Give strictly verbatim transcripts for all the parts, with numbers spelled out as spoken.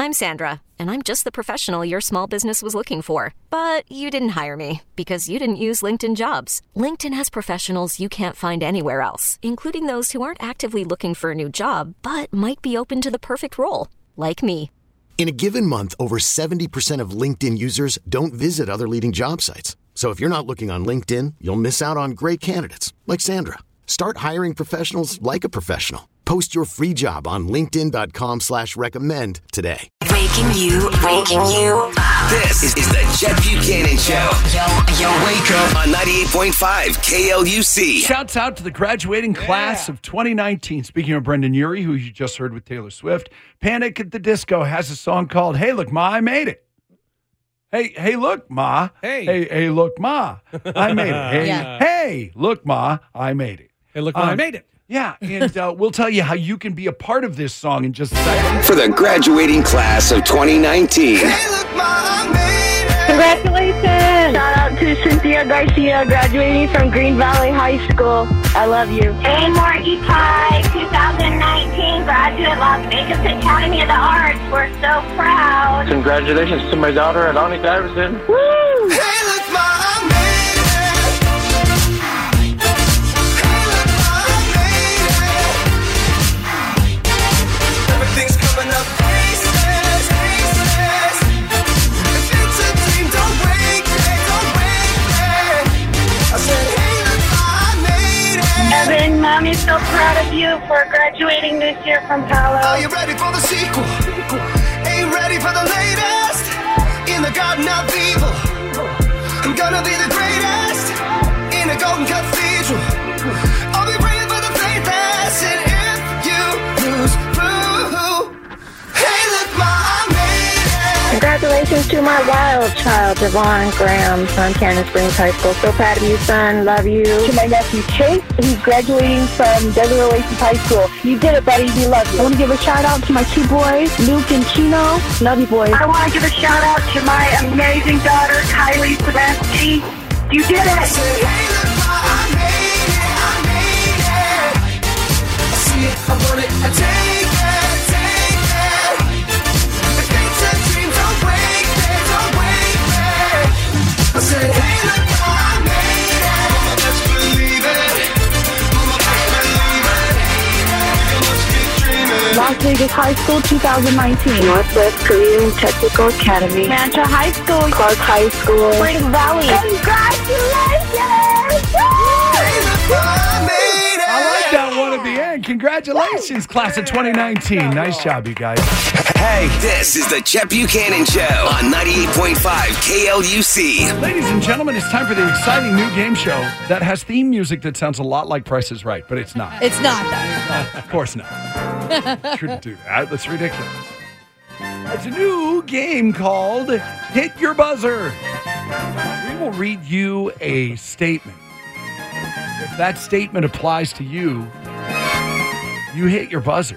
I'm Sandra, and I'm just the professional your small business was looking for. But you didn't hire me because you didn't use LinkedIn Jobs. LinkedIn has professionals you can't find anywhere else, including those who aren't actively looking for a new job, but might be open to the perfect role, like me. In a given month, over seventy percent of LinkedIn users don't visit other leading job sites. So if you're not looking on LinkedIn, you'll miss out on great candidates like Sandra. Start hiring professionals like a professional. Post your free job on linkedin.com slash recommend today. Waking you, waking you up. This is, is the Chet Buchanan Show. Yo, yo, Wake up on ninety-eight point five K L U C. Shouts out to the graduating class Yeah. of twenty nineteen. Speaking of Brendan Urie, who you just heard with Taylor Swift, Panic at the Disco has a song called Hey Look Ma, I Made It. Hey, hey, look, Ma. Hey. Hey, hey, look, Ma. I made it. Hey, Yeah. hey, look, Ma. I made it. Hey, look, I Um, made it. Yeah, and uh, we'll tell you how you can be a part of this song in just a second. For the graduating class of twenty nineteen. Congratulations! Shout out to Cynthia Garcia, graduating from Green Valley High School. I love you. Hey, Margie Pie, twenty nineteen graduate Las Vegas Academy of the Arts. We're so proud. Congratulations to my daughter, Alani Iverson. Woo! Evan, Mommy's so proud of you for graduating this year from Palo. Are you ready for the sequel? Ain't ready for the latest? In the garden of evil, I'm gonna be the greatest. In a golden cathedral, I'll be praying for the faithless. And if you lose, boo. Hey, look, Ma, I made it. Congratulations to my wild child, Devon Graham from Cannon Springs High School. So proud of you, son. Love you. To my nephew, Chase, who's graduating from Desert Oasis High School. You did it, buddy. We love you. I want to give a shout out to my two boys, Luke and Chino. Love you, boys. I want to give a shout out to my amazing daughter, Kylie Sebasti. You did it. Say, hey, look, Ma, I made it. I made it. I see it, I want it, I take it, take it. If it's a dream, don't wake me, don't wake me. I said, hey, look, Ma, I made it. Mama, best believe it. Mama, best believe it. You must be dreaming. Las Vegas High School twenty nineteen. Northwest Korean Technical Academy. Mancha High School. Clark High School. Spring Valley. Congratulations! Hey, look, Ma, I made it. I like that one at the end. Congratulations, class of twenty nineteen. Nice job, you guys. Hey, this is the Chet Buchanan Show on ninety-eight point five K L U C. Ladies and gentlemen, it's time for the exciting new game show that has theme music that sounds a lot like Price is Right, but it's not. It's not that. Of course not. Shouldn't do that. That's ridiculous. It's a new game called Hit Your Buzzer. We will read you a statement. If that statement applies to you, you hit your buzzer.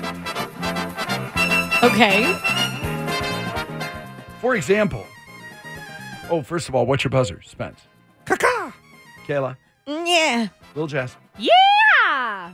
Okay. For example, oh, first of all, what's your buzzer, Spence? Caca. Kayla? Yeah. Lil Jess? Yeah.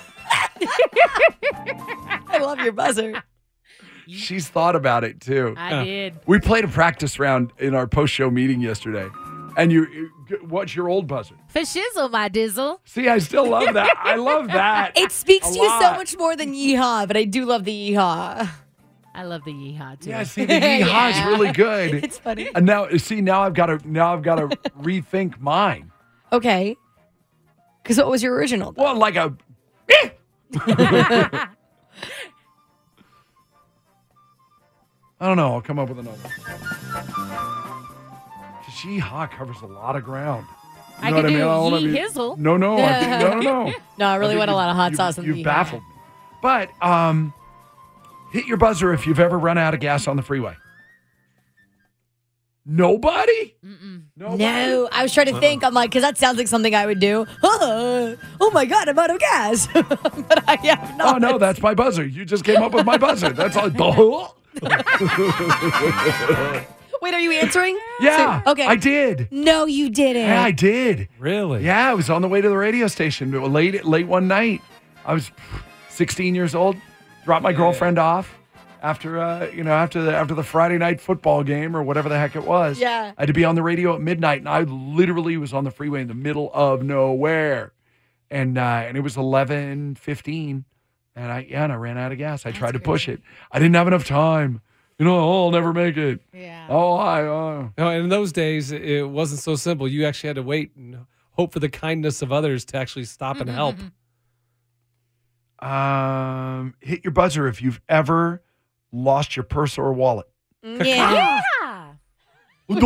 I love your buzzer. She's thought about it, too. I did. We played a practice round in our post-show meeting yesterday. And you, what's your old buzzer? For shizzle, my dizzle. See, I still love that. I love that. It speaks a to you so lot. much more than yeehaw, but I do love the yeehaw. I love the yeehaw too. Yeah, see, the yeehaw is really good. It's funny. And now, see, now I've got to now I've got to rethink mine. Okay. Because what was your original? Though? Well, like a. I don't know. I'll come up with another. Yeehaw covers a lot of ground. You I know could what do I mean? I don't wanna yee be- hizzle. No, no, I think, no, no, no. No, I really think want a you- lot of hot you- sauce in You the yeehaw. baffled me. But um, hit your buzzer if you've ever run out of gas on the freeway. Nobody? Nobody? No, I was trying to think. I'm like, because that sounds like something I would do. Oh, oh my God, I'm out of gas. But I have not. Oh, no, that's my buzzer. You just came up with my buzzer. That's all. Wait, are you answering? Yeah. So- okay. I did. No, you didn't. Yeah, I did. Really? Yeah, I was on the way to the radio station late late one night. I was sixteen years old, dropped my girlfriend off, after uh, you know after the after the Friday night football game or whatever the heck it was. Yeah. I had to be on the radio at midnight, and I literally was on the freeway in the middle of nowhere, and uh, and it was eleven fifteen, and I yeah, and I ran out of gas. I tried to push it. I didn't have enough time. You know, oh, I'll never make it. Yeah. Oh, I. Uh. No, and in those days, it wasn't so simple. You actually had to wait and hope for the kindness of others to actually stop and help. Um, hit your buzzer if you've ever lost your purse or wallet. Yeah. When?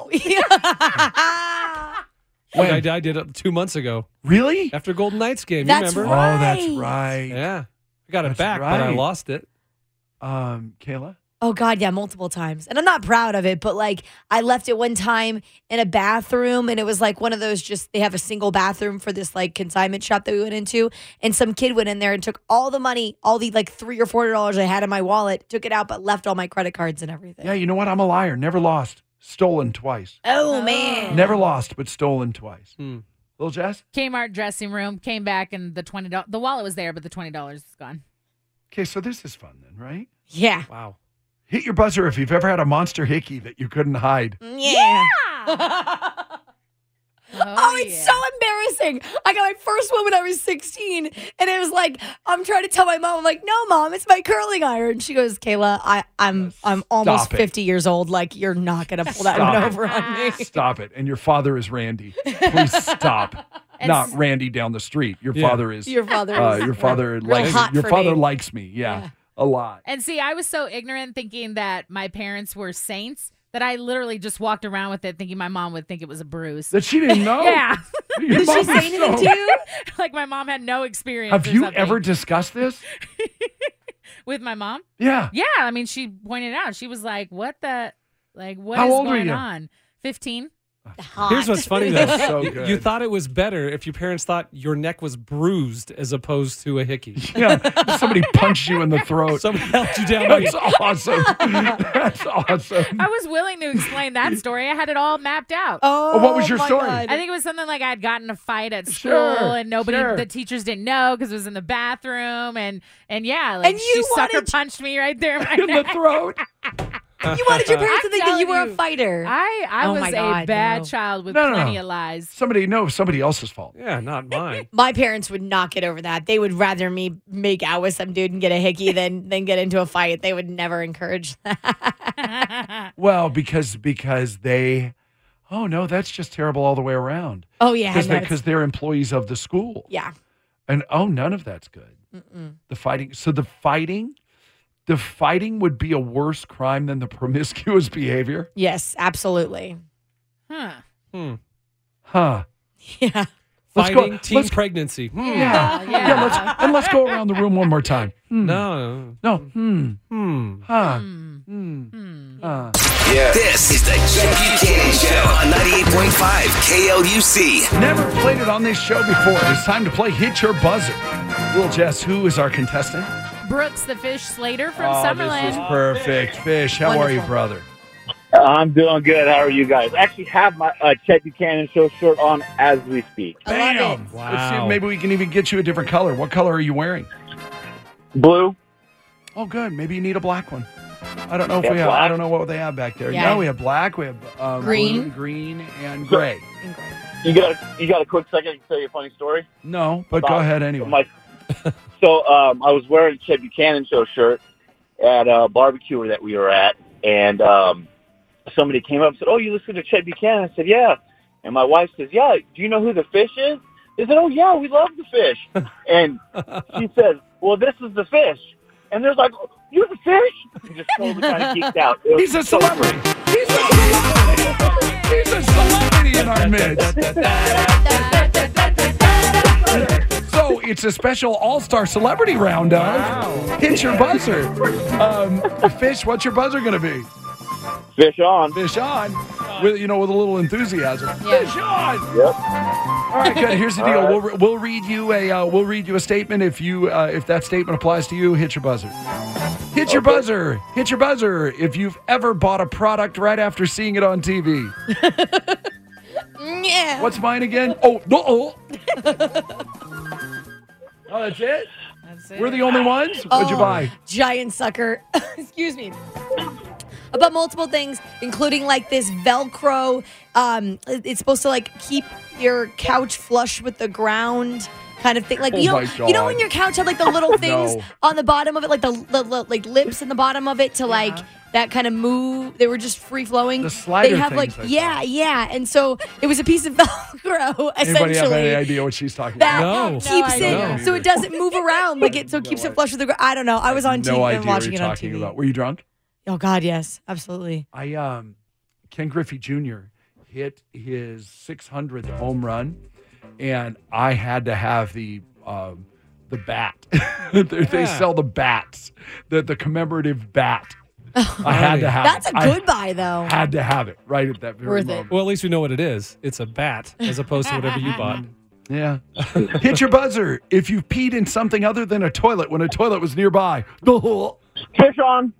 I, I did it two months ago. Really? After Golden Knights game. That's you remember? right. Oh, that's right. Yeah. I got it That's back, but I right. lost it. Um, Kayla? Oh, God, yeah, multiple times. And I'm not proud of it, but like I left it one time in a bathroom and it was like one of those just, they have a single bathroom for this like consignment shop that we went into. And some kid went in there and took all the money, all the like three or four dollars I had in my wallet, took it out, but left all my credit cards and everything. Yeah, you know what? I'm a liar. Never lost. Stolen twice. Oh, man. Never lost, but stolen twice. Hmm. Little Jess? Kmart dressing room, came back and the twenty dollars, the wallet was there, but the twenty dollars is gone. Okay, so this is fun then, right? Yeah. Wow. Hit your buzzer if you've ever had a monster hickey that you couldn't hide. Yeah. Oh, Oh, it's yeah. so embarrassing. I got my first one when I was sixteen, and it was like, I'm trying to tell my mom, I'm like, no, Mom, it's my curling iron. She goes, Kayla, I, I'm I'm almost it. fifty years old. Like, you're not going to pull that Stop one it. over on me. Stop it. And your father is Randy. Please stop. Not Randy down the street. Your Yeah. father is. Your father Uh, is your father real likes hot your for father me. likes me. Yeah, Yeah. a lot. And see, I was so ignorant thinking that my parents were saints that I literally just walked around with it thinking my mom would think it was a bruise. That she didn't know. Yeah. Your Did mom she is say anything so- to you? Like my mom had no experience. Have or you something. ever discussed this? With my mom? Yeah. Yeah. I mean, she pointed out, she was like, what the, like, what is How old were going you? on? fifteen. Hot. Here's what's funny, though. That's so You- good. You thought it was better if your parents thought your neck was bruised as opposed to a hickey. Yeah. Somebody punched you in the throat. Somebody held you down. by That's your- awesome. That's awesome. I was willing to explain that story. I had it all mapped out. Oh, what was your my story? God. I think it was something like I had gotten in a fight at school Sure, and nobody, sure. the teachers didn't know because it was in the bathroom. And, and yeah, like And she you sucker wanted- punched me right there in my In the neck. throat. You wanted your parents to I'm think that you were telling a you, fighter. I, I Oh was my a God, bad no. child with No, no, plenty no. of lies. Somebody no, somebody else's fault. Yeah, not mine. My parents would not get over that. They would rather me make out with some dude and get a hickey than than get into a fight. They would never encourage that. Well, because because they oh no, that's just terrible all the way around. Oh yeah, Because no, they, it's- 'cause they're employees of the school. yeah. And oh, none of that's good. Mm-mm. The fighting. So the fighting, the fighting would be a worse crime than the promiscuous behavior. Yes, absolutely. Huh. Hmm. Huh. Yeah. Let's go- Fighting teen let's- pregnancy. Hmm. Yeah. yeah. Yeah. Let's and let's go around the room one more time. Hmm. No. No. Hmm. Hmm. Huh. Hmm. Hmm. Hmm. Huh. Yeah. This is the Chet Buchanan Show on ninety-eight point five K L U C. Never played it on this show before. It's time to play Hit Your Buzzer. Little Jess, who is our contestant? Brooks the Fish Slater from Oh, Summerlin. this is perfect. Fish, how are you, Wonderful. brother? I'm doing good. How are you guys? I actually have my uh, Chet Buchanan Show shirt on as we speak. I love Bam. it. Wow. Let's see if maybe we can even get you a different color. What color are you wearing? Blue. Oh, good. Maybe you need a black one. I don't know if Yeah, we have. I black. don't know what they have back there. Yeah. No, we have black. We have uh, Green. blue, green, and gray. You got a, you got a quick second to tell you a funny story? No, but go About ahead anyway. My, so um, I was wearing a Chet Buchanan Show shirt at a barbecue that we were at, and um, somebody came up and said, "Oh, you listen to Chet Buchanan?" I said, "Yeah." And my wife says, "Yeah, do you know who the fish is?" They said, "Oh, yeah, we love the fish." And she says, "Well, this is the fish." And they're like, "You're the fish?" He just totally kind of geeked out. It was He's a so celebrity. great. He's a celebrity. He's a celebrity in our midst. So it's a special all-star celebrity round of Hit Your Buzzer. Um, Fish, what's your buzzer going to be? Fish on. Fish on. With, you know, with a little enthusiasm. Yeah. Fish on. Yep. All right, good. Here's the All deal. right. We'll, we'll read you a uh, we'll read you a statement. If you uh, if that statement applies to you, hit your buzzer. Hit your Okay. buzzer. Hit your buzzer. If you've ever bought a product right after seeing it on T V. Yeah. What's mine again? Oh, no. Oh, oh that's it? That's We're the only ones? What'd you Oh, buy? Giant sucker. Excuse me. About multiple things, including like this Velcro. Um, it's supposed to like keep your couch flush with the ground. Kind of thing, like Oh you know, my you know God. when your couch had like the little things No. on the bottom of it, like the, the, the like lips in the bottom of it to like that kind of move. They were just free flowing. The slider They have things, like I yeah, yeah, and so it was a piece of Velcro essentially. Anybody have any idea what she's talking that about? No. keeps No it idea. so it doesn't move around, like it so it keeps it flush with the ground. I don't know. I was on T V No and idea what watching you're it on talking T V. about. Were you drunk? Oh God, yes, absolutely. I um, Ken Griffey Junior hit his six hundredth home run, and I had to have the um, the bat. they, they Yeah. sell the bats, the the commemorative bat. I had to have. That's it. a I good buy though. Had to have it right at that very Worth it. moment. Well, at least we know what it is. It's a bat as opposed to whatever you bought. Yeah. Hit your buzzer if you peed in something other than a toilet when a toilet was nearby. Fish on.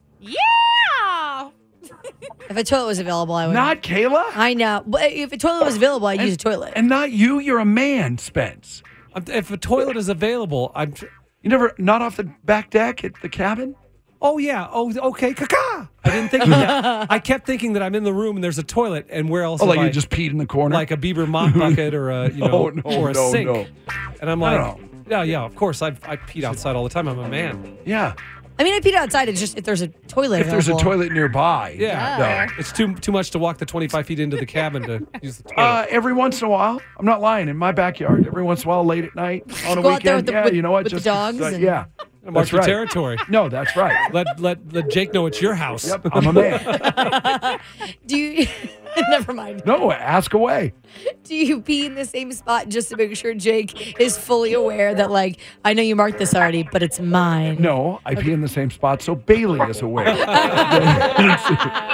Yeah. If a toilet was available, I would. Not Kayla? I know, but if a toilet was available, I'd use a toilet. And not you. You're a man, Spence. Um, If a toilet is available, I'm. Tr- You never, not off the back deck at the cabin? oh yeah. Oh okay. Caca. I didn't think of that. I kept thinking that I'm in the room and there's a toilet, and where else? Oh, like have you I- just peed in the corner? like a Bieber mop bucket or a you know No, no, or a no, sink. no. And I'm No, like, no. yeah, yeah. Of course, I I peed outside all the time. I'm a man. Yeah. I mean, I peed outside. It's just if there's a toilet. If there's a available. toilet nearby. Yeah. No. It's too too much to walk the twenty-five feet into the cabin to use the toilet. Uh, every once in a while, I'm not lying, in my backyard, every once in a while, late at night, on a Go out there weekend, with the- yeah, with- you know what? with the just dogs uh, and- yeah, Mark that's your right. territory. No, that's right. Let let let Jake know it's your house. Yep, I'm a man. Do you? Never mind. No, ask away. Do you pee in the same spot just to make sure Jake is fully aware that, like, I know you marked this already, but it's mine? No, I pee in the same spot, so Bailey is aware. That's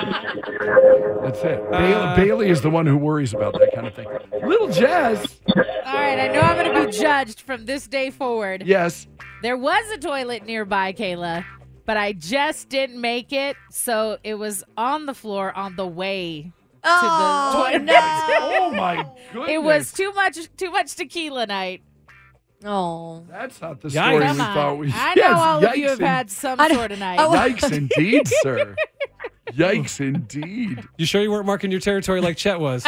it. Bailey, Uh, Bailey is the one who worries about that kind of thing. Little Jazz. All right, I know I'm going to be judged from this day forward. Yes. There was a toilet nearby, Kayla, but I just didn't make it, so it was on the floor on the way to Oh, the toilet. no. Oh my goodness. It was too much too much tequila night. Oh. That's not the Yikes. story Come we on. thought we. I know Yes, all of you yikes have in- had some I don't- sort of night. I- Yikes indeed, sir. Yikes indeed. You sure you weren't marking your territory like Chet was?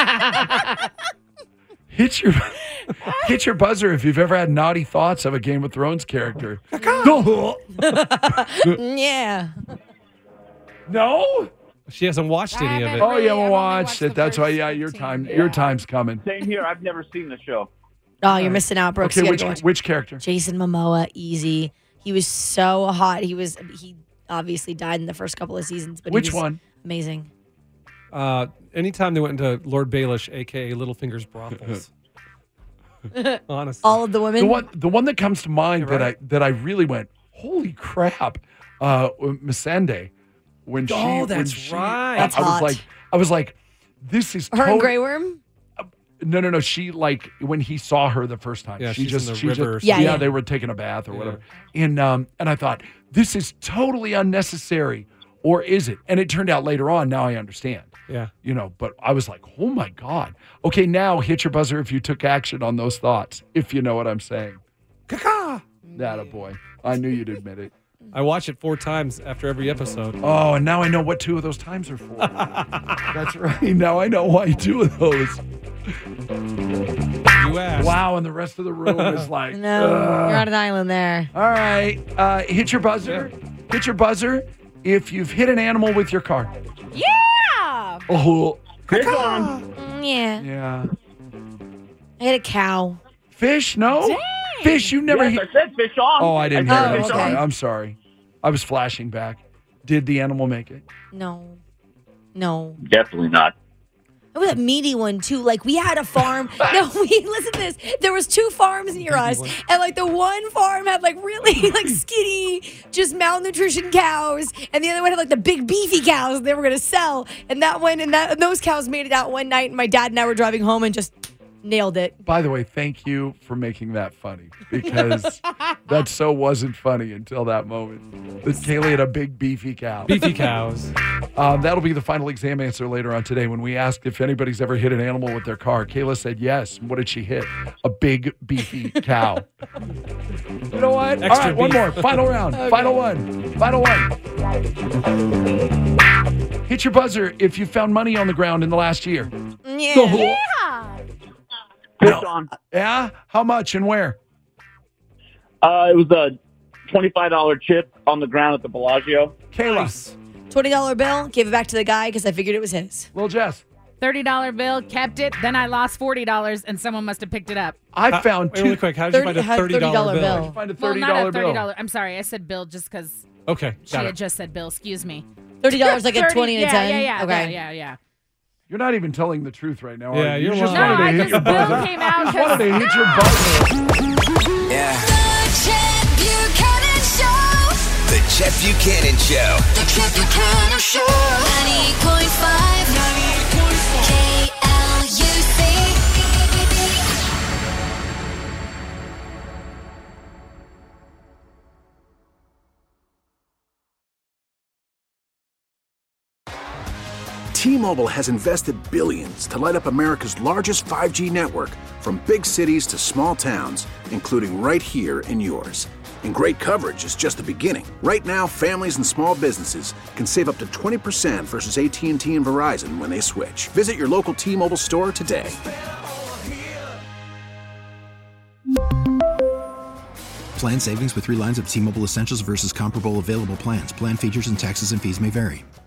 Hit your hit your buzzer if you've ever had naughty thoughts of a Game of Thrones character. No. Yeah. No? She hasn't watched I any of haven't it. Oh, Really, you I've haven't only watched watched it. the That's why, first yeah, your fifteen. time, your time's coming. Same here. I've never seen the show. Oh, you're missing out, Brooks. Okay, You which gotta go watch- which character? Jason Momoa, easy. He was so hot. He was. He obviously died in the first couple of seasons, but Which he was one? Amazing. Uh, anytime they went into Lord Baelish, aka Littlefinger's brothels. Honestly. All of the women. The one, the one that comes to mind You're that right. I that I really went, holy crap, uh, Missandei, when she, Oh, when that's she- right. I, That's I was hot. like, I was like, this is Her and tot- Grey Worm. No, no, no. She like when he saw her the first time. Yeah, she she's just, in the she river or just, Yeah, yeah, yeah. they were taking a bath or Yeah. whatever. And um, and I thought this is totally unnecessary, or is it? And it turned out later on. Now I understand. Yeah. You know, but I was like, oh my God. Okay, now hit your buzzer if you took action on those thoughts, if you know what I'm saying. Caca. That a boy. I knew you'd admit it. I watch it four times after every episode. Oh, and now I know what two of those times are for. That's right. Now I know why two of those. You asked. Wow, and the rest of the room is like, No, "Ugh." you're on an island there. All right. Uh, hit your buzzer. Hit your buzzer if you've hit an animal with your car. Yeah. Oh, Mm, yeah. yeah. I had a cow. Fish? No? Fish, you never Yes, hit. I said fish on. Oh, I didn't I hear said it. I'm Oh, fish sorry. okay. on. I'm sorry. I was flashing back. Did the animal make it? No. No. Definitely not. It was a meaty one too. Like we had a farm. No, we listen to this. There was two farms near us, and like the one farm had like really like skinny, just malnutrition cows, and the other one had like the big beefy cows they were gonna sell. And that one and that and those cows made it out one night, and my dad and I were driving home and just nailed it. By the way, thank you for making that funny because that so wasn't funny until that moment. That Kaylee had a big beefy cow. Beefy cows. Um, that'll be the final exam answer later on today when we asked if anybody's ever hit an animal with their car. Kayla said yes. What did she hit? A big, beefy cow. You know what? Extra All right, one beef. more. Final round. Okay. Final one. Final one. Hit your buzzer if you found money on the ground in the last year. Yeah. Yeah. Pitched on. Yeah? How much and where? Uh, it was a twenty-five dollars chip on the ground at the Bellagio. Kayla. twenty dollar bill, gave it back to the guy because I figured it was his. Little Jess. thirty dollar bill, kept it. Then I lost forty dollars and someone must have picked it up. I Uh, found wait, two. really quick. How did you thirty find a had thirty dollar $30 bill? bill. Find a Well, thirty not dollar a bill. thirty dollar. I'm sorry. I said bill just because Okay, she got had it. just said bill. Excuse me. thirty dollars like a thirty twenty and a yeah, ten? Yeah, yeah, Okay. yeah, yeah, yeah. You're not even telling the truth right now. Yeah, are you? you're you just lying. wanted No, to I hit just your bill buzzer. came out You just 'cause- wanted to hit your buzzer. Yeah. The Chet Buchanan Show. The Chet Buchanan Show. The Chet Buchanan Show. ninety-eight point five. ninety-eight point five. K L U C. T-Mobile has invested billions to light up America's largest five G network, from big cities to small towns, including right here in yours. And great coverage is just the beginning. Right now, families and small businesses can save up to twenty percent versus A T and T and Verizon when they switch. Visit your local T-Mobile store today. Plan savings with three lines of T-Mobile Essentials versus comparable available plans. Plan features and taxes and fees may vary.